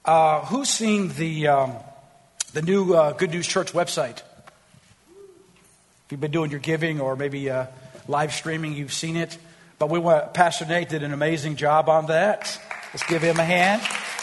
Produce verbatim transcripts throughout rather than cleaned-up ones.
Uh, who's seen the um, the new uh, Good News Church website? If you've been doing your giving or maybe uh, live streaming, you've seen it. But we want Pastor Nate did an amazing job on that. Let's give him a hand.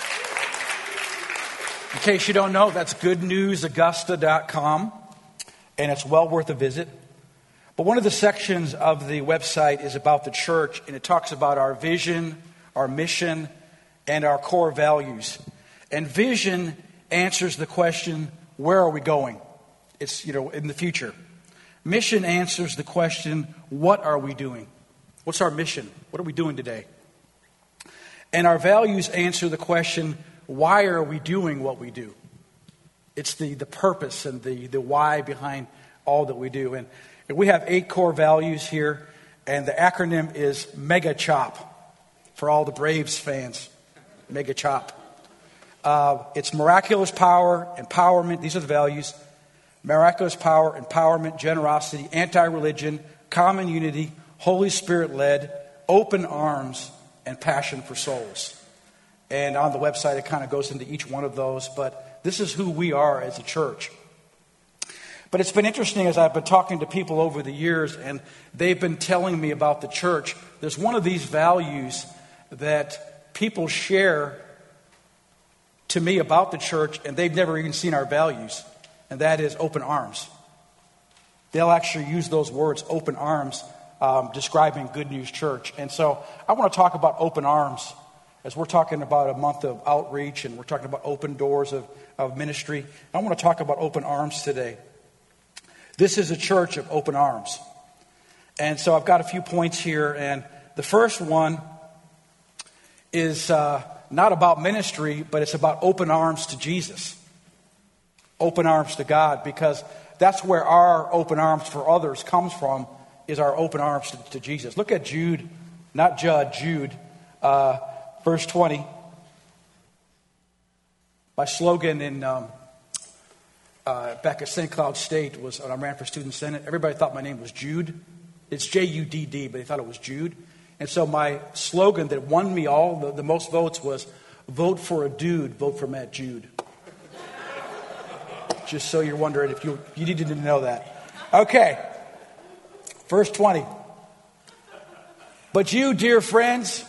In case you don't know, that's good news augusta dot com, and it's well worth a visit. But one of the sections of the website is about the church, and it talks about our vision, our mission, and our core values. And vision answers the question, where are we going? It's, you know, in the future. Mission answers the question, what are we doing? What's our mission? What are we doing today? And our values answer the question, why are we doing what we do? It's the, the purpose and the, the why behind all that we do. And we have eight core values here, and the acronym is MEGACHOP for all the Braves fans. MEGACHOP. Uh, it's miraculous power, empowerment. These are the values. Miraculous power, empowerment, generosity, anti-religion, common unity, Holy Spirit-led, open arms, and passion for souls. And on the website, it kind of goes into each one of those. But this is who we are as a church. But it's been interesting as I've been talking to people over the years, and they've been telling me about the church. There's one of these values that people share to me about the church, and they've never even seen our values, and that is open arms. They'll actually use those words, open arms, um, describing Good News Church. And so I want to talk about open arms as we're talking about a month of outreach, and we're talking about open doors of, of ministry. I want to talk about open arms today. This is a church of open arms. And so I've got a few points here, and the first one is uh, not about ministry, but it's about open arms to Jesus. Open arms to God, because that's where our open arms for others comes from, is our open arms to, to Jesus. Look at Jude, not Judd, Jude, uh, verse twenty. My slogan in um, uh, back at Saint Cloud State was when I ran for student senate. Everybody thought my name was Jude. It's J U D D, but they thought it was Jude. And so my slogan that won me all the, the most votes was, vote for a dude, vote for Matt Jude. Just so you're wondering if you, you needed to know that. Okay. Verse twenty. But you, dear friends,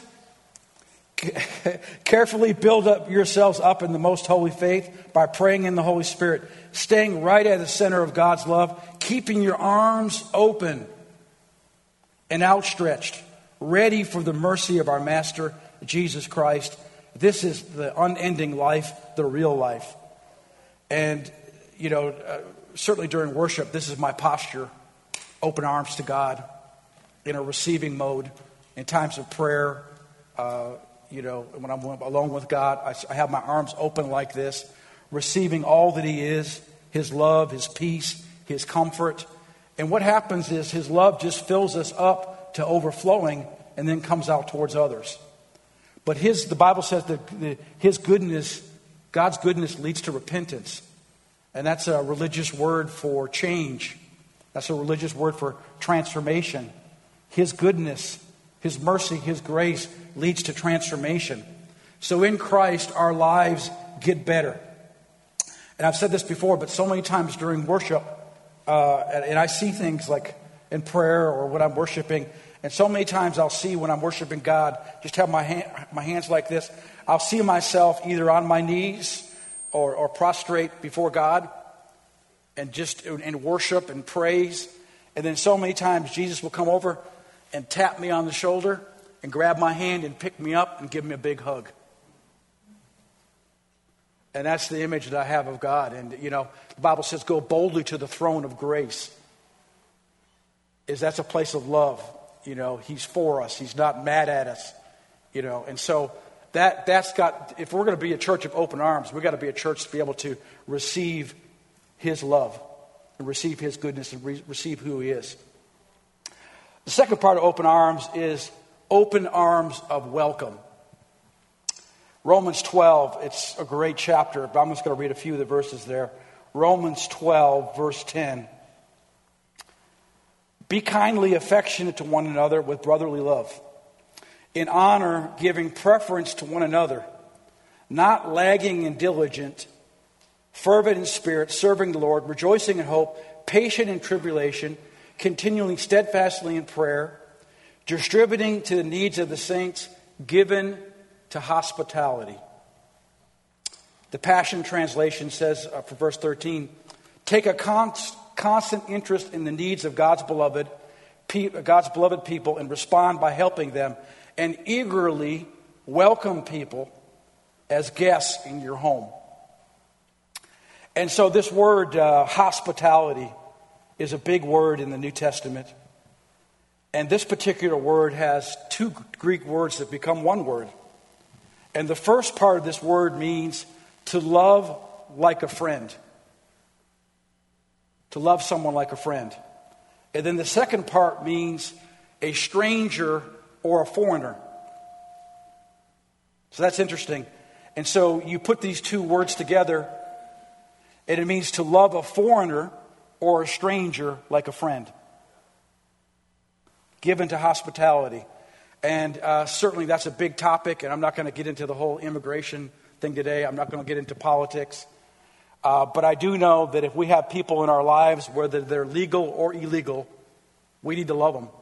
carefully build up yourselves up in the most holy faith by praying in the Holy Spirit, staying right at the center of God's love, keeping your arms open and outstretched, ready for the mercy of our Master, Jesus Christ. This is the unending life, the real life. And, you know, uh, certainly during worship, this is my posture. Open arms to God in a receiving mode. In times of prayer, uh, you know, when I'm alone with God, I, I have my arms open like this, receiving all that He is, His love, His peace, His comfort. And what happens is His love just fills us up to overflowing and then comes out towards others. But His, the Bible says that the, His goodness, God's goodness leads to repentance. And that's a religious word for change. That's a religious word for transformation. His goodness, His mercy, His grace leads to transformation. So in Christ, our lives get better. And I've said this before, but so many times during worship, uh, and, and I see things like in prayer or when I'm worshiping, and so many times I'll see when I'm worshiping God, just have my hand, my hands like this. I'll see myself either on my knees or, or prostrate before God and just in worship and praise. And then so many times Jesus will come over and tap me on the shoulder and grab my hand and pick me up and give me a big hug. And that's the image that I have of God. And, you know, the Bible says, go boldly to the throne of grace. Is that's a place of love. You know, He's for us. He's not mad at us. You know, and so that, that's got, if we're going to be a church of open arms, we've got to be a church to be able to receive His love and receive His goodness and re- receive who He is. The second part of open arms is open arms of welcome. Romans twelve, it's a great chapter, but I'm just going to read a few of the verses there. Romans twelve, verse ten. Be kindly affectionate to one another with brotherly love, in honor giving preference to one another, not lagging and diligent, fervent in spirit, serving the Lord, rejoicing in hope, patient in tribulation, continuing steadfastly in prayer, distributing to the needs of the saints, given to hospitality. The Passion Translation says uh, for verse thirteen, take a const, constant interest in the needs of God's beloved, pe- God's beloved people and respond by helping them, and eagerly welcome people as guests in your home. And so this word, uh, hospitality, is a big word in the New Testament. And this particular word has two Greek words that become one word. And the first part of this word means to love like a friend. To love someone like a friend. And then the second part means a stranger or a foreigner. So that's interesting. And so you put these two words together, and it means to love a foreigner or a stranger like a friend. Given to hospitality. And uh, certainly that's a big topic, and I'm not going to get into the whole immigration thing today. I'm not going to get into politics. Uh, but I do know that if we have people in our lives, whether they're legal or illegal, we need to love them.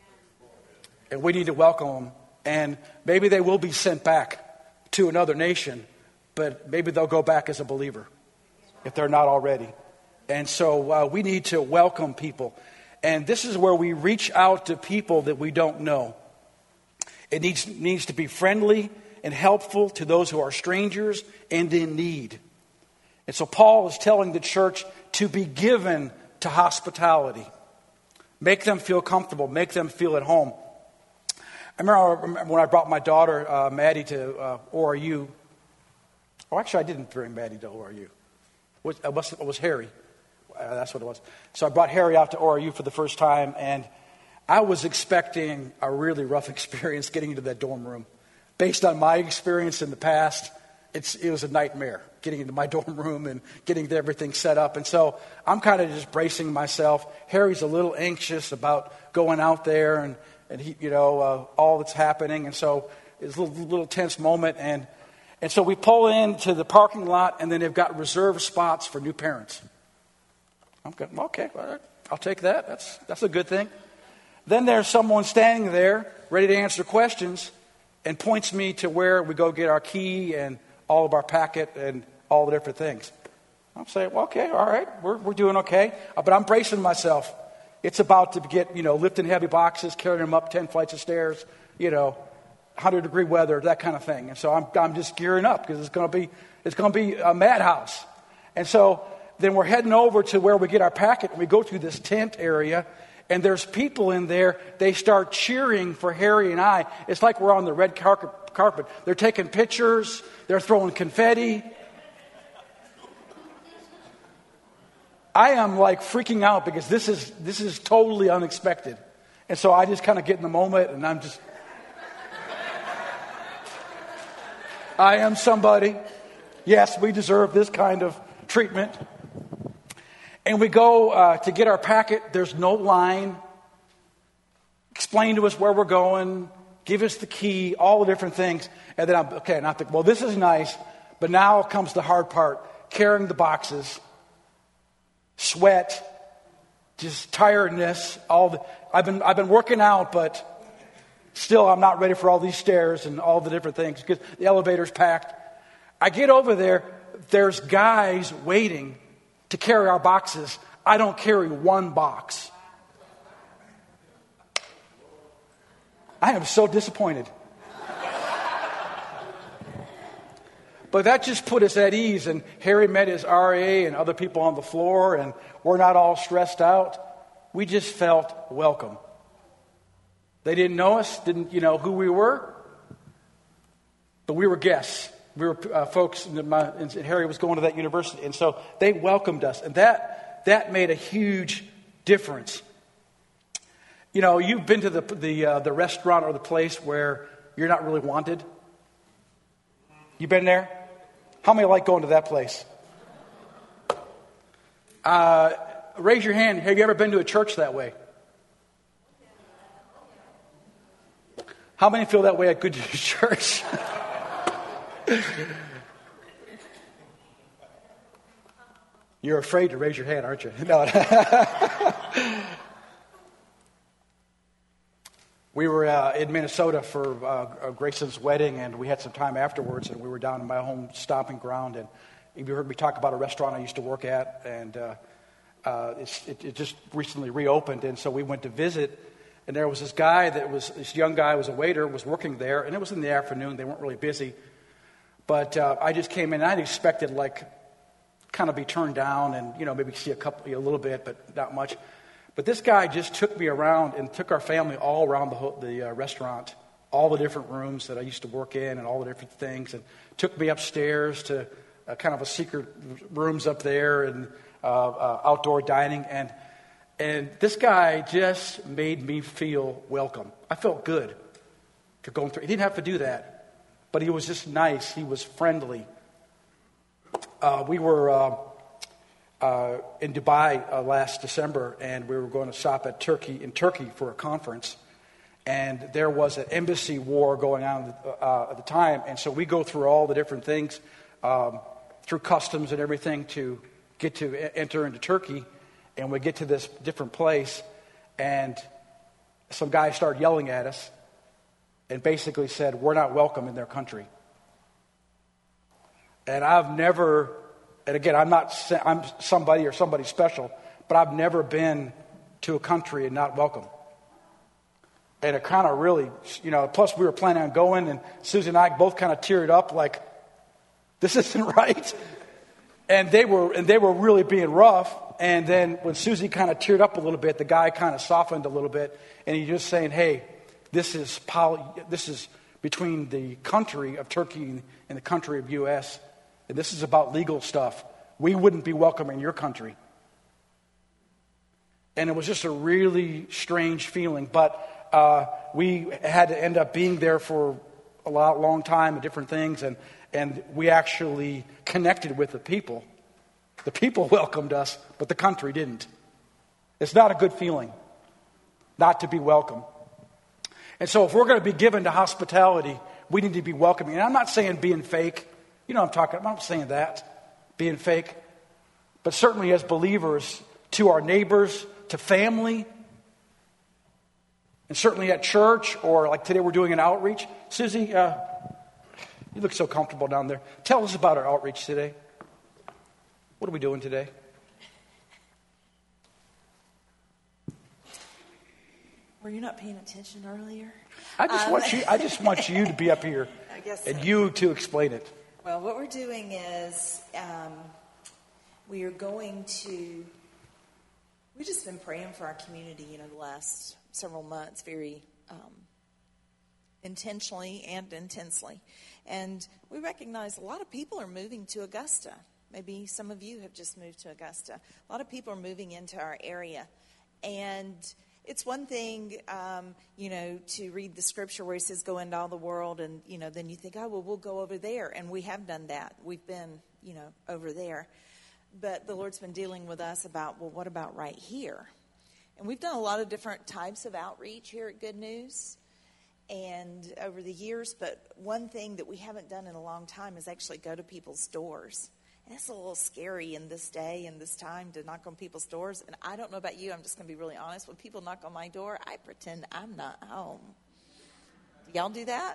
And we need to welcome them. And maybe they will be sent back to another nation, but maybe they'll go back as a believer if they're not already. And so uh, we need to welcome people. And this is where we reach out to people that we don't know. It needs, needs to be friendly and helpful to those who are strangers and in need. And so Paul is telling the church to be given to hospitality. Make them feel comfortable. Make them feel at home. I remember when I brought my daughter, uh, Maddie, to uh, O R U. Oh, actually, I didn't bring Maddie to O R U. It was, it was, it was Harry. Uh, that's what it was. So I brought Harry out to O R U for the first time, and I was expecting a really rough experience getting into that dorm room. Based on my experience in the past, it's, it was a nightmare getting into my dorm room and getting everything set up. And so I'm kind of just bracing myself. Harry's a little anxious about going out there and, and he, you know, uh, all that's happening. And so it's a little, little tense moment. And, and so we pull into the parking lot, and then they've got reserved spots for new parents. I'm going, okay, all right, I'll take that. That's, that's a good thing. Then there's someone standing there ready to answer questions and points me to where we go get our key and all of our packet and all the different things. I'm saying, well, okay, all right, we're we're doing okay. Uh, but I'm bracing myself. It's about to get, you know, lifting heavy boxes, carrying them up ten flights of stairs, you know, one hundred degree weather, that kind of thing. And so I'm I'm just gearing up because it's going to be it's going to be a madhouse. And so then we're heading over to where we get our packet, and we go through this tent area, and there's people in there. They start cheering for Harry and I. It's like we're on the red carpet. carpet. They're taking pictures. They're throwing confetti. I am like freaking out because this is this is totally unexpected. And so I just kind of get in the moment, and I'm just, I am somebody. Yes, we deserve this kind of treatment. And we go uh, to get our packet. There's no line. Explain to us where we're going. Give us the key. All the different things. And then I'm, okay, and I think, well, this is nice. But now comes the hard part. Carrying the boxes. Sweat. Just tiredness. All the, I've been I've been working out, but still I'm not ready for all these stairs and all the different things because the elevator's packed. I get over there. There's guys waiting to carry our boxes. I don't carry one box. I am so disappointed. But that just put us at ease, and Harry met his R A and other people on the floor, and we're not all stressed out. We just felt welcome. They didn't know us, didn't you know who we were, but we were guests. We were uh, folks, and, my, and Harry was going to that university, and so they welcomed us, and that that made a huge difference. You know, you've been to the the uh, the restaurant or the place where you're not really wanted. You been there? How many like going to that place? Uh, raise your hand. Have you ever been to a church that way? How many feel that way at Good News Church? You're afraid to raise your hand, aren't you? No. We were uh, in Minnesota for uh, Grayson's wedding, and we had some time afterwards, and we were down in my home stomping ground. And you heard me talk about a restaurant I used to work at, and uh, uh, it's, it, it just recently reopened. And so we went to visit, and there was this guy that was this young guy was a waiter, was working there, and it was in the afternoon. They weren't really busy, but uh, I just came in, and I'd expected like kind of be turned down, and you know maybe see a couple, a little bit, but not much. But this guy just took me around and took our family all around the, ho- the uh, restaurant, all the different rooms that I used to work in and all the different things, and took me upstairs to uh, kind of a secret rooms up there and uh, uh, outdoor dining. And and this guy just made me feel welcome. I felt good to going through. He didn't have to do that, but he was just nice. He was friendly. Uh, we were... Uh, Uh, in Dubai uh, last December, and we were going to stop at Turkey in Turkey for a conference, and there was an embassy war going on uh, at the time, and so we go through all the different things um, through customs and everything to get to enter into Turkey, and we get to this different place, and some guy started yelling at us, and basically said, "We're not welcome in their country." And I've never. And again, I'm not I'm somebody or somebody special, but I've never been to a country and not welcome. And it kind of really, you know, plus we were planning on going, and Susie and I both kind of teared up like, this isn't right. And they were and they were really being rough. And then when Susie kind of teared up a little bit, the guy kind of softened a little bit, and he just saying, "Hey, this is poly, this is between the country of Turkey and the country of U S, and this is about legal stuff. We wouldn't be welcome in your country." And it was just a really strange feeling. But uh, we had to end up being there for a lot, long time and different things. And, and we actually connected with the people. The people welcomed us, but the country didn't. It's not a good feeling not to be welcome. And so if we're going to be given to hospitality, we need to be welcoming. And I'm not saying being fake. You know what I'm talking about. I'm not saying that, being fake. But certainly as believers, to our neighbors, to family, and certainly at church, or like today we're doing an outreach. Susie, uh, you look so comfortable down there. Tell us about our outreach today. What are we doing today? Were you not paying attention earlier? I just um, want you. I just want you to be up here, I guess and so. you to explain it. Well, what we're doing is um, we are going to. We've just been praying for our community, you know, the last several months, very um, intentionally and intensely, and we recognize a lot of people are moving to Augusta. Maybe some of you have just moved to Augusta. A lot of people are moving into our area, and it's one thing, um, you know, to read the scripture where he says, "Go into all the world," and, you know, then you think, oh, well, we'll go over there. And we have done that. We've been, you know, over there. But the Lord's been dealing with us about, well, what about right here? And we've done a lot of different types of outreach here at Good News and over the years. But one thing that we haven't done in a long time is actually go to people's doors. And it's a little scary in this day and this time to knock on people's doors. And I don't know about you. I'm just going to be really honest. When people knock on my door, I pretend I'm not home. Do y'all do that?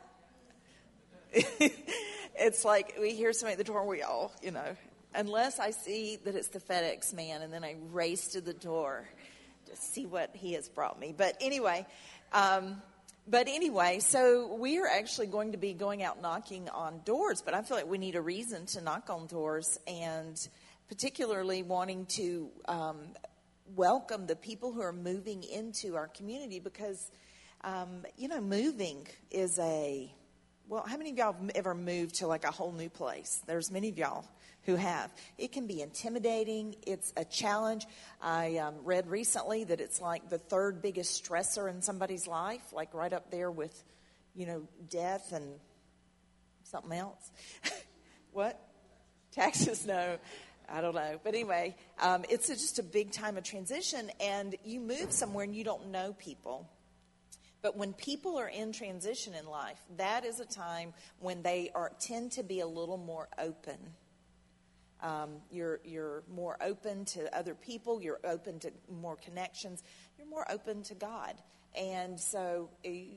It's like we hear somebody at the door and we all, you know, unless I see that it's the FedEx man, and then I race to the door to see what he has brought me. But anyway, um, but anyway, so we are actually going to be going out knocking on doors, but I feel like we need a reason to knock on doors, and particularly wanting to um, welcome the people who are moving into our community, because, um, you know, moving is a, well, how many of y'all have ever moved to like a whole new place? There's many of y'all who have. It can be intimidating. It's a challenge. I um, read recently that it's like the third biggest stressor in somebody's life, like right up there with, you know, death and something else. What? Taxes? No, I don't know. But anyway, um, it's a, just a big time of transition, and you move somewhere and you don't know people. But when people are in transition in life, that is a time when they are tend to be a little more open. Um, you're you're more open to other people. You're open to more connections. You're more open to God. And so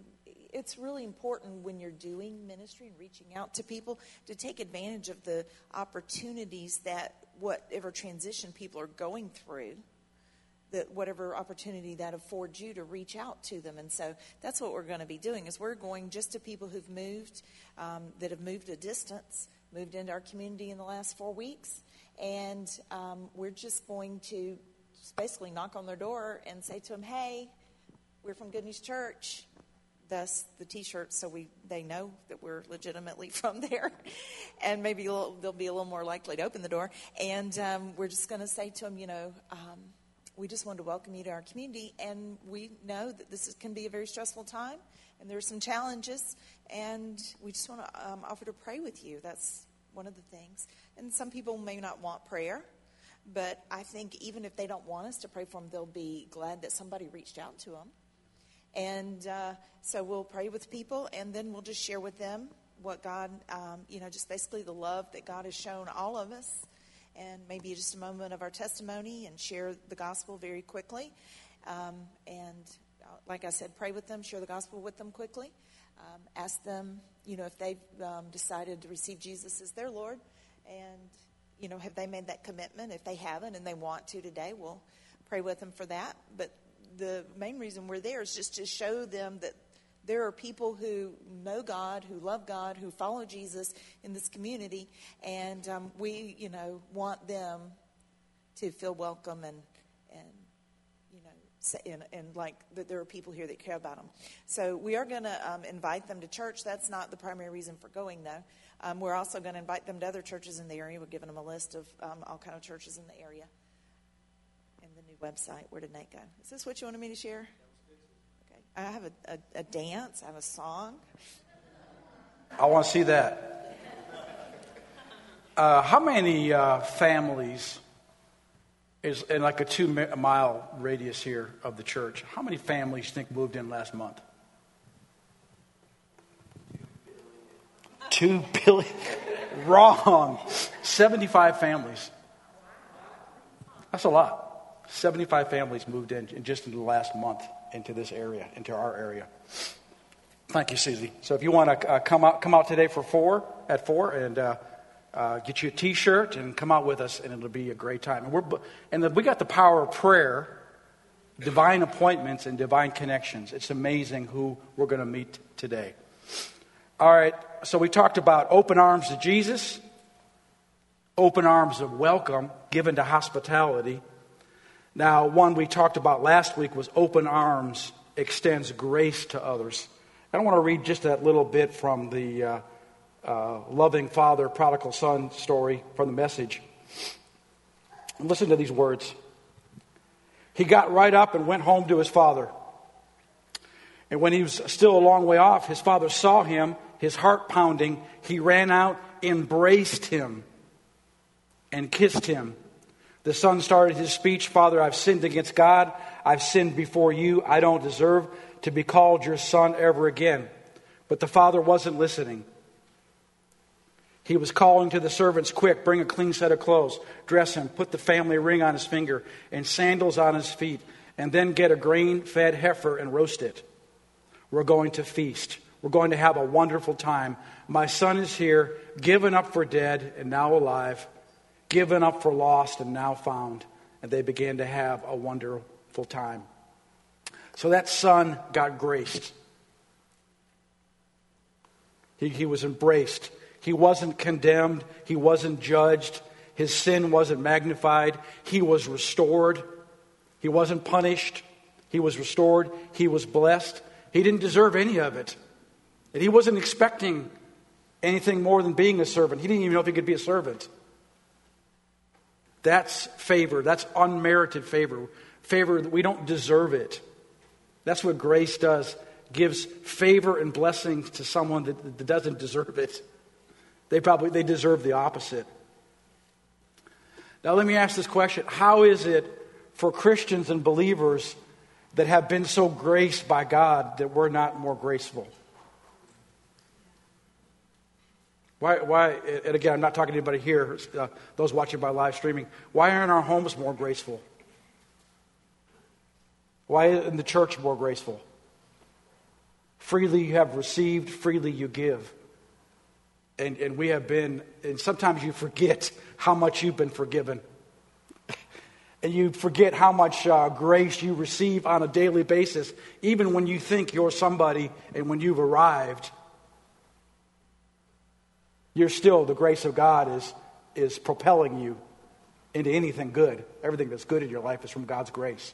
it's really important when you're doing ministry and reaching out to people to take advantage of the opportunities that whatever transition people are going through, that whatever opportunity that affords you to reach out to them. And so that's what we're going to be doing, is we're going just to people who've moved, um, that have moved a distance, moved into our community in the last four weeks. And um, we're just going to just basically knock on their door and say to them, hey, we're from Good News Church, thus the T-shirts, so we they know that we're legitimately from there. And maybe a little, they'll be a little more likely to open the door. And um, we're just going to say to them, you know, um, we just wanted to welcome you to our community, and we know that this is, can be a very stressful time, and there are some challenges, and we just want to um, offer to pray with you. That's one of the things. And some people may not want prayer, but I think even if they don't want us to pray for them, they'll be glad that somebody reached out to them. And uh, so we'll pray with people, and then we'll just share with them what God, um, you know, just basically the love that God has shown all of us, and maybe just a moment of our testimony and share the gospel very quickly. Um, and uh, like I said, pray with them, share the gospel with them quickly. Um, ask them, you know, if they've um, decided to receive Jesus as their Lord, and, you know, have they made that commitment? If they haven't and they want to today, we'll pray with them for that. But the main reason we're there is just to show them that there are people who know God, who love God, who follow Jesus in this community, and um, we, you know, want them to feel welcome and, and you know, say, and, and like that there are people here that care about them. So we are going to um, invite them to church. That's not the primary reason for going, though. Um, we're also going to invite them to other churches in the area. We're giving them a list of um, all kind of churches in the area. And the new website. Where did Nate go? Is this what you wanted me to share? Okay. I have a, a, a dance. I have a song. I want to see that. Uh, how many uh, families is in like a two mile radius here of the church? How many families do you think moved in last month? Two billion. Wrong. seventy-five families. That's a lot. seventy-five families moved in, in just in the last month into this area, into our area. Thank you, Susie. So if you want to uh, come out, come out today for four at four, and uh, uh, get you a T-shirt and come out with us, and it'll be a great time. And we're and the, we got the power of prayer, divine appointments, and divine connections. It's amazing who we're going to meet today. All right. So we talked about open arms to Jesus, open arms of welcome given to hospitality. Now, one we talked about last week was open arms extends grace to others. I want to read just that little bit from the uh, uh, loving father, prodigal son story from the Message. Listen to these words. He got right up and went home to his father. And when he was still a long way off, his father saw him, his heart pounding. He ran out, embraced him, and kissed him. The son started his speech, Father, I've sinned against God. I've sinned before you. I don't deserve to be called your son ever again. But the father wasn't listening. He was calling to the servants, quick, bring a clean set of clothes, dress him, put the family ring on his finger and sandals on his feet, and then get a grain-fed heifer and roast it. We're going to feast. We're going to have a wonderful time. My son is here, given up for dead and now alive, given up for lost and now found. And they began to have a wonderful time. So that son got graced. He, he was embraced. He wasn't condemned. He wasn't judged. His sin wasn't magnified. He was restored. He wasn't punished. He was restored. He was blessed. He didn't deserve any of it. And he wasn't expecting anything more than being a servant. He didn't even know if he could be a servant. That's favor. That's unmerited favor. Favor that we don't deserve it. That's what grace does. Gives favor and blessings to someone that, that doesn't deserve it. They probably they deserve the opposite. Now let me ask this question. How is it for Christians and believers that have been so graced by God that we're not more graceful? Why, why, and again, I'm not talking to anybody here, uh, those watching by live streaming. Why aren't our homes more graceful? Why isn't the church more graceful? Freely you have received, freely you give. And, and we have been, and sometimes you forget how much you've been forgiven. And you forget how much uh, grace you receive on a daily basis, even when you think you're somebody and when you've arrived. You're still, the grace of God is, is propelling you into anything good. Everything that's good in your life is from God's grace.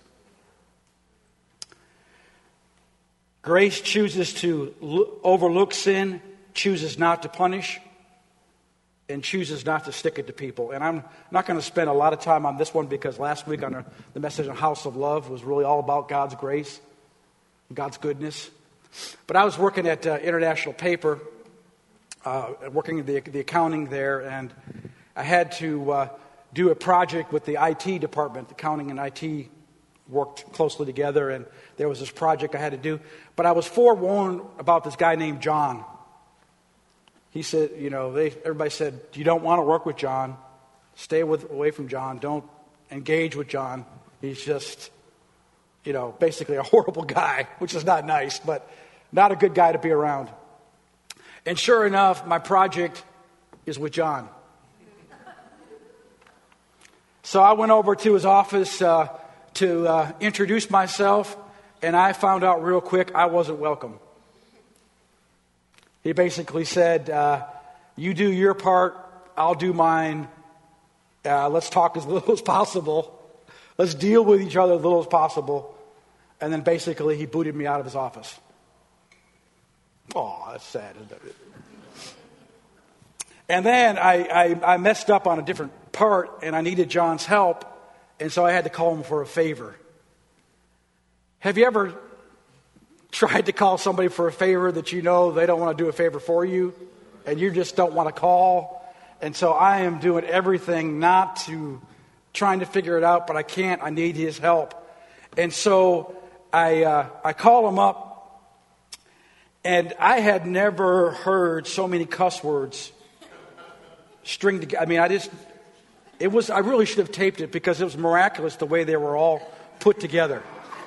Grace chooses to lo- overlook sin, chooses not to punish, and chooses not to stick it to people. And I'm not going to spend a lot of time on this one because last week on the message on House of Love was really all about God's grace, God's goodness. But I was working at uh, International Paper, uh, working in the, the accounting there, and I had to uh, do a project with the I T department. Accounting and I T worked closely together, and there was this project I had to do. But I was forewarned about this guy named John. He said, you know, they, everybody said, you don't want to work with John. Stay with, away from John. Don't engage with John. He's just, you know, basically a horrible guy, which is not nice, but not a good guy to be around. And sure enough, my project is with John. So I went over to his office uh, to uh, introduce myself, and I found out real quick I wasn't welcome. He basically said, uh, you do your part, I'll do mine. Uh, let's talk as little as possible. Let's deal with each other as little as possible. And then basically he booted me out of his office. Oh, that's sad, isn't it? And then I, I, I messed up on a different part, and I needed John's help, and so I had to call him for a favor. Have you ever tried to call somebody for a favor that you know they don't want to do a favor for you, and you just don't want to call? And so I am doing everything not to, trying to figure it out, but I can't. I need his help. And so I uh, I call him up, and I had never heard so many cuss words stringed together. I mean, I just, it was, I really should have taped it because it was miraculous the way they were all put together.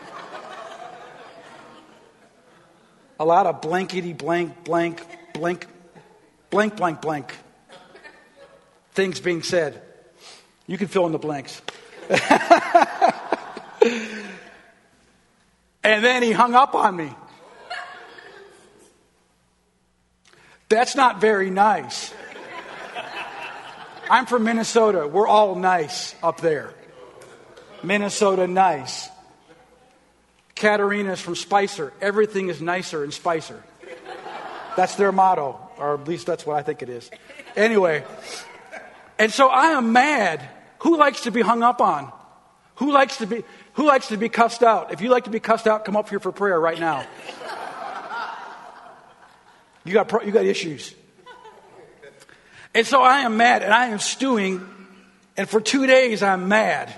A lot of blankety blank, blank, blank, blank, blank, blank things being said. You can fill in the blanks. And then he hung up on me. That's not very nice. I'm from Minnesota. We're all nice up there. Minnesota nice. Katarina's from Spicer. Everything is nicer in Spicer. That's their motto, or at least that's what I think it is. Anyway, and so I am mad. Who likes to be hung up on? Who likes to be who likes to be cussed out? If you like to be cussed out, come up here for prayer right now. You got pro- you got issues. And so I am mad, and I am stewing, and for two days I'm mad.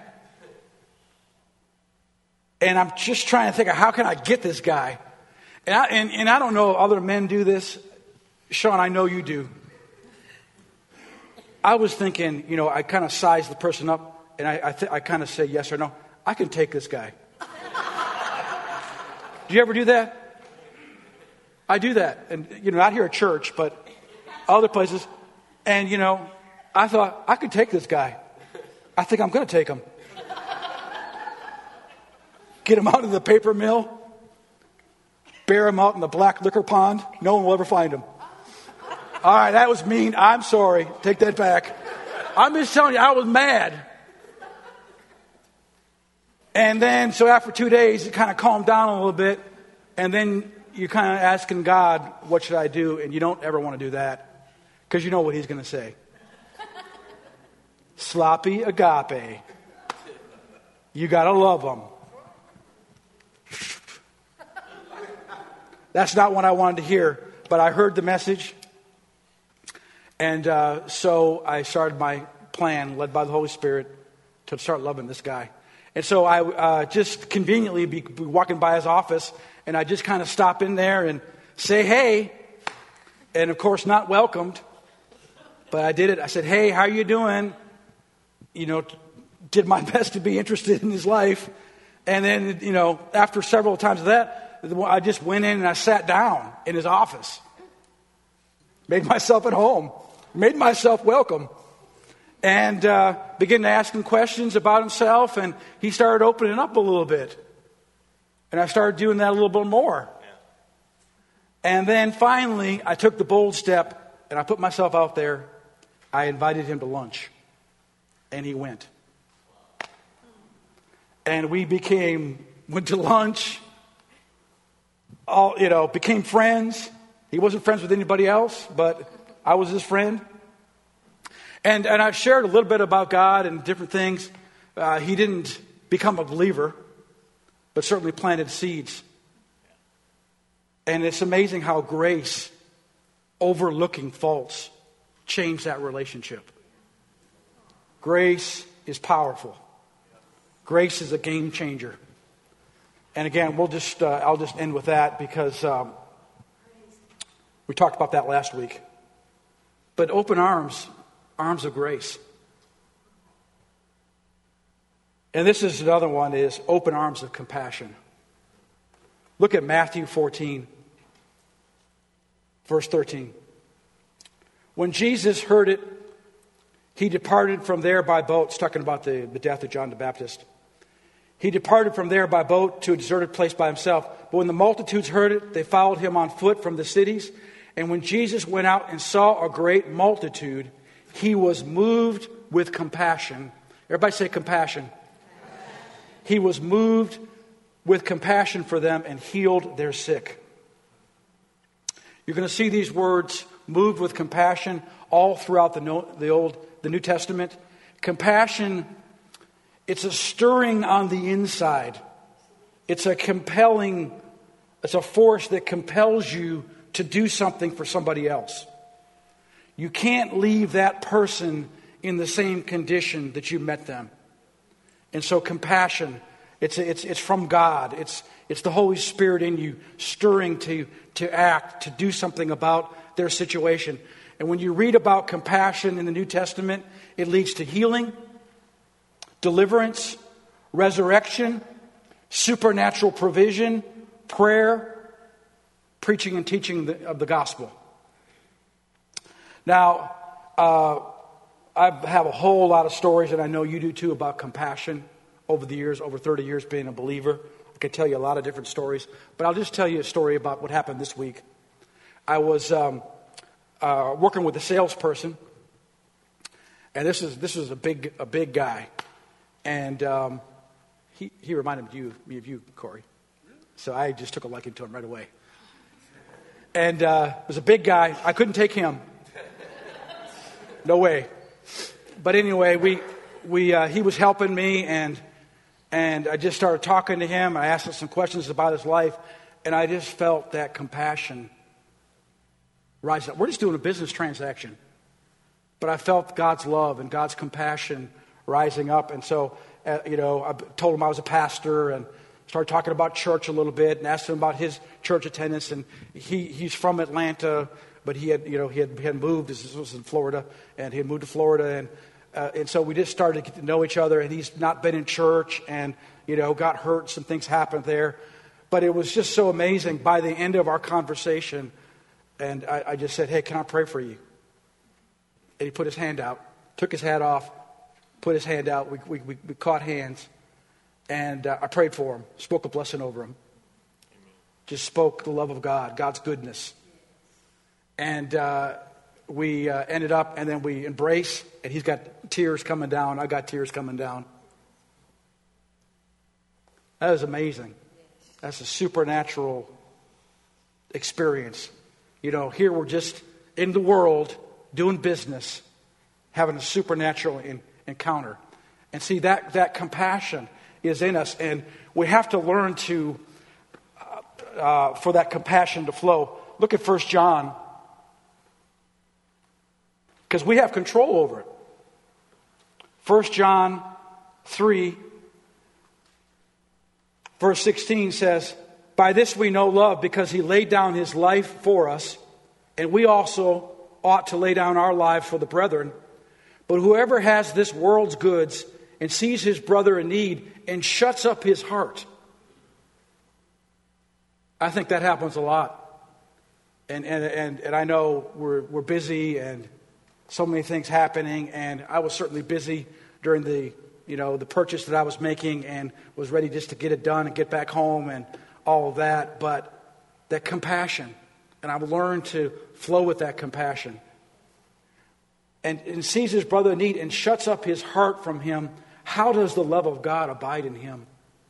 And I'm just trying to think of how can I get this guy. And I, and, and I don't know if other men do this. Sean, I know you do. I was thinking, you know, I kind of size the person up, and I I, th- I kind of say yes or no. I can take this guy. Do you ever do that? I do that. And, you know, not here at church, but other places. And, you know, I thought, I could take this guy. I think I'm going to take him. Get him out of the paper mill. Bear him out in the black liquor pond. No one will ever find him. All right, that was mean. I'm sorry. Take that back. I'm just telling you, I was mad. And then, so after two days, it kind of calmed down a little bit. And then you're kind of asking God, what should I do? And you don't ever want to do that. Because you know what he's going to say. Sloppy agape. You got to love them. That's not what I wanted to hear. But I heard the message. And uh, so I started my plan, led by the Holy Spirit, to start loving this guy. And so I uh, just conveniently be, be walking by his office. And I just kind of stop in there and say, hey. And of course, not welcomed. But I did it. I said, hey, how you doing? You know, did my best to be interested in his life. And then, you know, after several times of that, I just went in and I sat down in his office. Made myself at home. Made myself welcome. And uh, began to ask him questions about himself. And he started opening up a little bit. And I started doing that a little bit more. And then finally, I took the bold step and I put myself out there. I invited him to lunch. And he went. And we became, went to lunch, all, you know, became friends. He wasn't friends with anybody else, but I was his friend. And and I've shared a little bit about God and different things. Uh, he didn't become a believer, but certainly planted seeds. And it's amazing how grace, overlooking faults, changed that relationship. Grace is powerful. Grace is a game changer. And again, we'll just uh, I'll just end with that because um, we talked about that last week. But open arms, arms of grace. And this is another one, is open arms of compassion. Look at Matthew fourteen, verse thirteen. When Jesus heard it, he departed from there by boat. It's talking about the, the death of John the Baptist. He departed from there by boat to a deserted place by himself. But when the multitudes heard it, they followed him on foot from the cities. And when Jesus went out and saw a great multitude, he was moved with compassion. Everybody say compassion. He was moved with compassion for them and healed their sick. You're going to see these words, moved with compassion, all throughout the, no, the Old, the New Testament. Compassion, it's a stirring on the inside. It's a compelling, it's a force that compels you to do something for somebody else. You can't leave that person in the same condition that you met them. And so compassion, it's it's it's from God. It's it's the Holy Spirit in you stirring to to act, to do something about their situation. And when you read about compassion in the New Testament, it leads to healing, deliverance, resurrection, supernatural provision, prayer, preaching and teaching the, of the gospel. Now, uh, I have a whole lot of stories, and I know you do too, about compassion over the years, over thirty years being a believer. I could tell you a lot of different stories, but I'll just tell you a story about what happened this week. I was um, uh, working with a salesperson, and this is this is a big a big guy, and um, he he reminded me of you, me of you, Corey. So I just took a liking to him right away. And uh, it was a big guy. I couldn't take him. No way. But anyway, we we uh, he was helping me, and and I just started talking to him. I asked him some questions about his life, and I just felt that compassion rise up. We're just doing a business transaction, but I felt God's love and God's compassion rising up. And so, uh, you know, I told him I was a pastor and started talking about church a little bit, and asked him about his church attendance. And he he's from Atlanta. But he had, you know, he had, he had moved. This was in Florida, and he had moved to Florida, and uh, and so we just started to get to know each other. And he's not been in church, and you know, got hurt. Some things happened there, but it was just so amazing. By the end of our conversation, and I, I just said, "Hey, can I pray for you?" And he put his hand out, took his hat off, put his hand out. We we we, we caught hands, and uh, I prayed for him, spoke a blessing over him, just spoke the love of God, God's goodness. And uh, we uh, ended up, and then we embraced, and he's got tears coming down. I got tears coming down. That was amazing. That's a supernatural experience. You know, here we're just in the world, doing business, having a supernatural in, encounter. And see, that, that compassion is in us, and we have to learn to, uh, uh, for that compassion to flow. Look at First John. Because we have control over it. First John three, verse sixteen says, "By this we know love, because he laid down his life for us, and we also ought to lay down our lives for the brethren. But whoever has this world's goods and sees his brother in need and shuts up his heart. I think that happens a lot. And and and, and I know we're we're busy and so many things happening, and I was certainly busy during the you know the purchase that I was making and was ready just to get it done and get back home and all of that. But that compassion, and I've learned to flow with that compassion. And, and sees his brother in need and shuts up his heart from him. How does the love of God abide in him?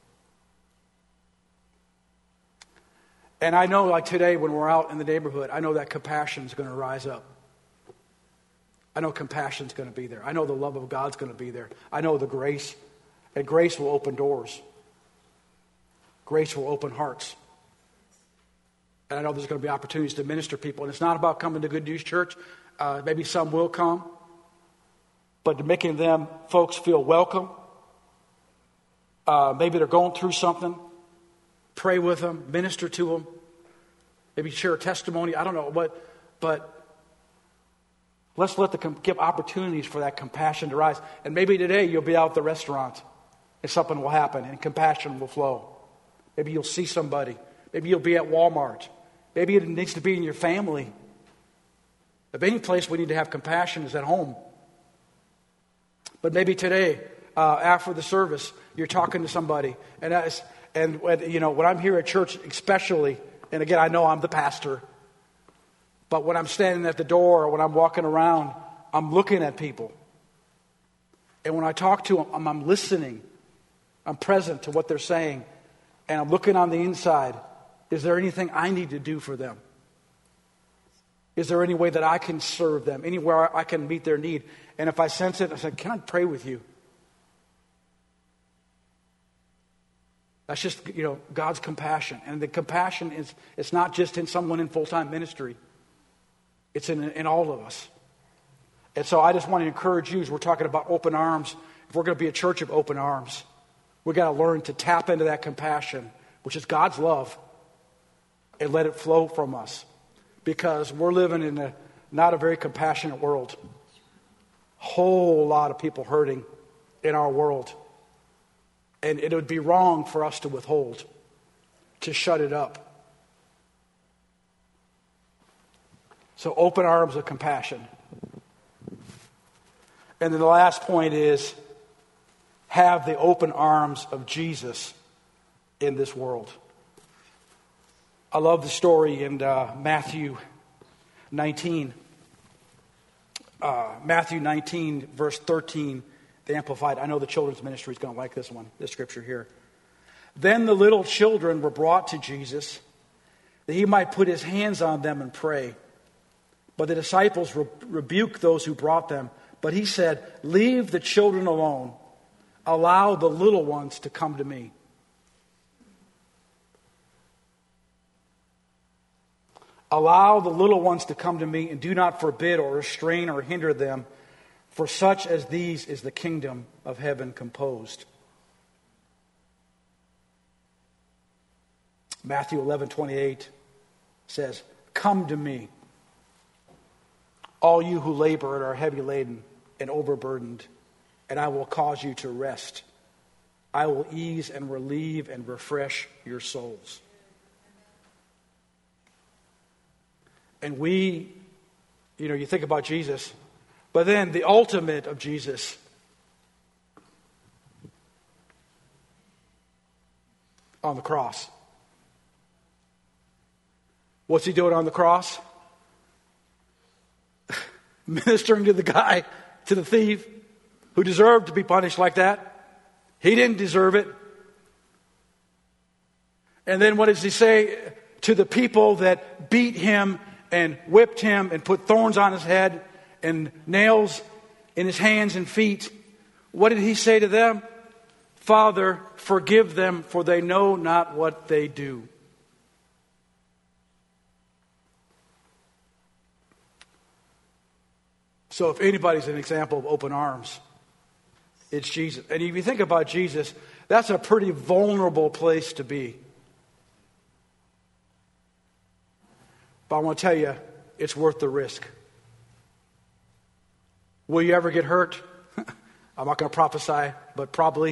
And I know, like today, when we're out in the neighborhood, I know that compassion is going to rise up. I know compassion is going to be there. I know the love of God's going to be there. I know the grace. And grace will open doors. Grace will open hearts. And I know there's going to be opportunities to minister to people. And it's not about coming to Good News Church. Uh, maybe some will come. But making them folks feel welcome. Uh, maybe they're going through something. Pray with them. Minister to them. Maybe share a testimony. I don't know. But, but let's let the give opportunities for that compassion to rise. And maybe today you'll be out at the restaurant and something will happen and compassion will flow. Maybe you'll see somebody. Maybe you'll be at Walmart. Maybe it needs to be in your family. If any place we need to have compassion is at home. But maybe today, uh, after the service, you're talking to somebody. And, as, and when, you know, when I'm here at church especially, and again, I know I'm the pastor, but when I'm standing at the door or when I'm walking around, I'm looking at people. And when I talk to them, I'm, I'm listening. I'm present to what they're saying. And I'm looking on the inside. Is there anything I need to do for them? Is there any way that I can serve them? Anywhere I can meet their need? And if I sense it, I say, can I pray with you? That's just, you know, God's compassion. And the compassion is, it's not just in someone in full-time ministry. It's in, in all of us. And so I just want to encourage you as we're talking about open arms. If we're going to be a church of open arms, we've got to learn to tap into that compassion, which is God's love, and let it flow from us. Because we're living in a not a very compassionate world. Whole lot of people hurting in our world. And it would be wrong for us to withhold, to shut it up. So open arms of compassion. And then the last point is have the open arms of Jesus in this world. I love the story in uh, Matthew nineteen. Uh, Matthew nineteen, verse thirteen, the Amplified. I know the children's ministry is going to like this one, this scripture here. Then the little children were brought to Jesus, that he might put his hands on them and pray. But the disciples re- rebuked those who brought them. But he said, leave the children alone. Allow the little ones to come to me. Allow the little ones to come to me, and do not forbid or restrain or hinder them, for such as these is the kingdom of heaven composed. Matthew eleven twenty-eight says, come to me, all you who labor and are heavy laden and overburdened, and I will cause you to rest. I will ease and relieve and refresh your souls. And we, you know, you think about Jesus, but then the ultimate of Jesus, on the cross. What's he doing on the cross? Ministering to the guy, to the thief, who deserved to be punished like that. He didn't deserve it. And then what does he say to the people that beat him and whipped him and put thorns on his head and nails in his hands and feet? What did he say to them? Father, forgive them, for they know not what they do. So if anybody's an example of open arms, it's Jesus. And if you think about Jesus, that's a pretty vulnerable place to be. But I want to tell you, it's worth the risk. Will you ever get hurt? I'm not going to prophesy, but probably.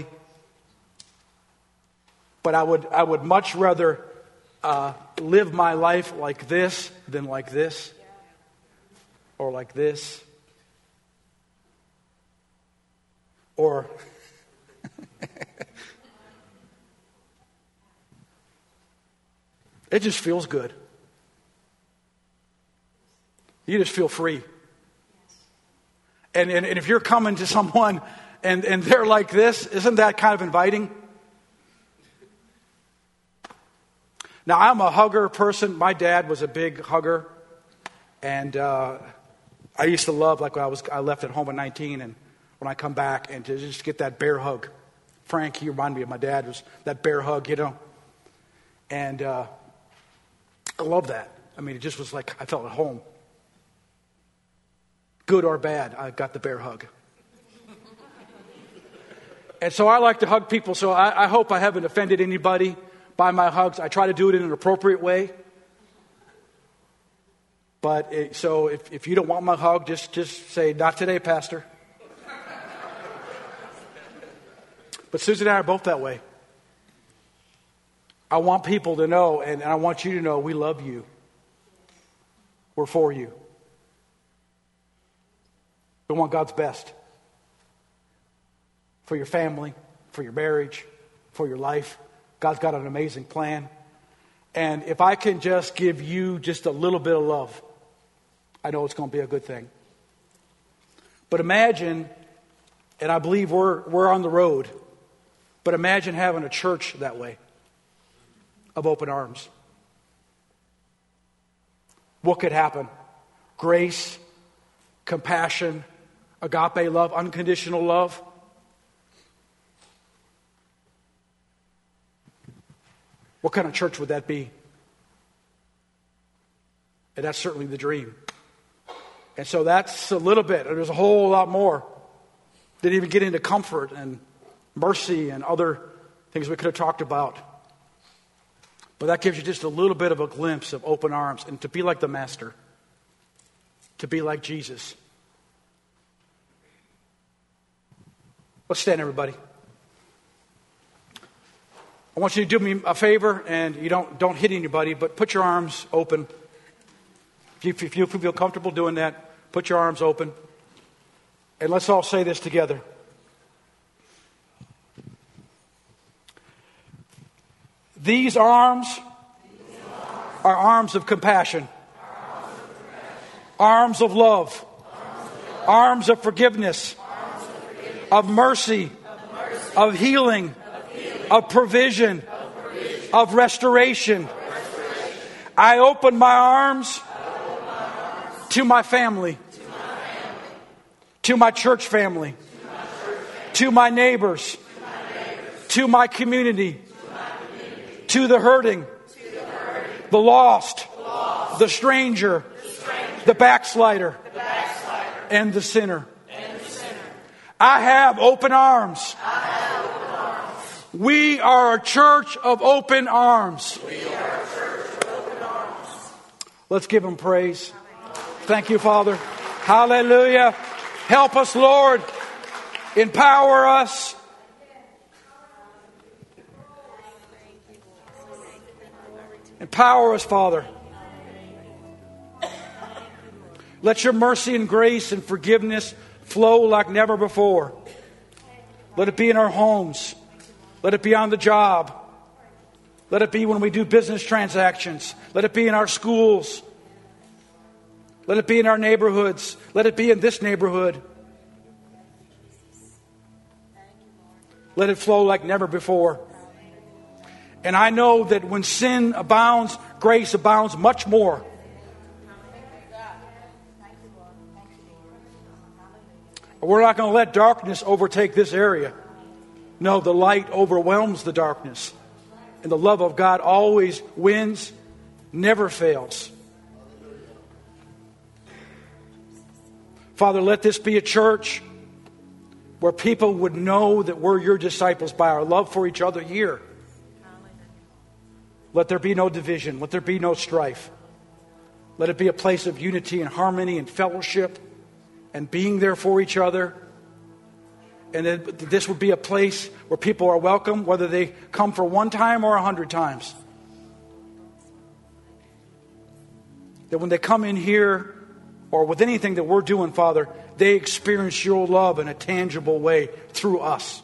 But I would I would much rather uh, live my life like this than like this. Or like this. Or it just feels good. You just feel free. And, and, and if you're coming to someone and, and they're like this, isn't that kind of inviting? Now, I'm a hugger person. My dad was a big hugger. And uh, I used to love, like when I was I left at home at nineteen, and when I come back, and to just get that bear hug. Frank, he reminded me of my dad, was that bear hug, you know. And uh, I love that. I mean, it just was like I felt at home. Good or bad, I got the bear hug. And so I like to hug people, so I, I hope I haven't offended anybody by my hugs. I try to do it in an appropriate way. But it, so if, if you don't want my hug, just, just say, not today, Pastor. But Susan and I are both that way. I want people to know, and I want you to know, we love you. We're for you. We want God's best. For your family, for your marriage, for your life. God's got an amazing plan. And if I can just give you just a little bit of love, I know it's going to be a good thing. But imagine, and I believe we're we're on the road, but imagine having a church that way, of open arms. What could happen? Grace, compassion, agape love, unconditional love. What kind of church would that be? And that's certainly the dream. And so that's a little bit. There's a whole lot more. Didn't even get into comfort and mercy and other things we could have talked about. But that gives you just a little bit of a glimpse of open arms, and to be like the Master. To be like Jesus. Let's stand, everybody. I want you to do me a favor, and you don't don't hit anybody, but put your arms open. If you, if you feel comfortable doing that, put your arms open. And let's all say this together. These arms are arms of compassion, arms of love, arms of forgiveness, of mercy, of healing, of provision, of restoration. I open my arms to my family, to my church family, to my neighbors, to my community, to the hurting, the lost, the stranger, the backslider, and the sinner. I have open arms. We are a church of open arms. Let's give him praise. Thank you, Father. Hallelujah. Help us, Lord. Empower us. Empower us, Father. Let your mercy and grace and forgiveness flow like never before. Let it be in our homes. Let it be on the job. Let it be when we do business transactions. Let it be in our schools. Let it be in our neighborhoods. Let it be in this neighborhood. Let it flow like never before. And I know that when sin abounds, grace abounds much more. We're not going to let darkness overtake this area. No, the light overwhelms the darkness. And the love of God always wins, never fails. Father, let this be a church where people would know that we're your disciples by our love for each other here. Let there be no division. Let there be no strife. Let it be a place of unity and harmony and fellowship and being there for each other. And that this would be a place where people are welcome, whether they come for one time or a hundred times. That when they come in here, or with anything that we're doing, Father, they experience your love in a tangible way through us.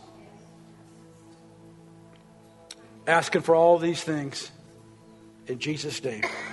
Asking for all these things in Jesus' name.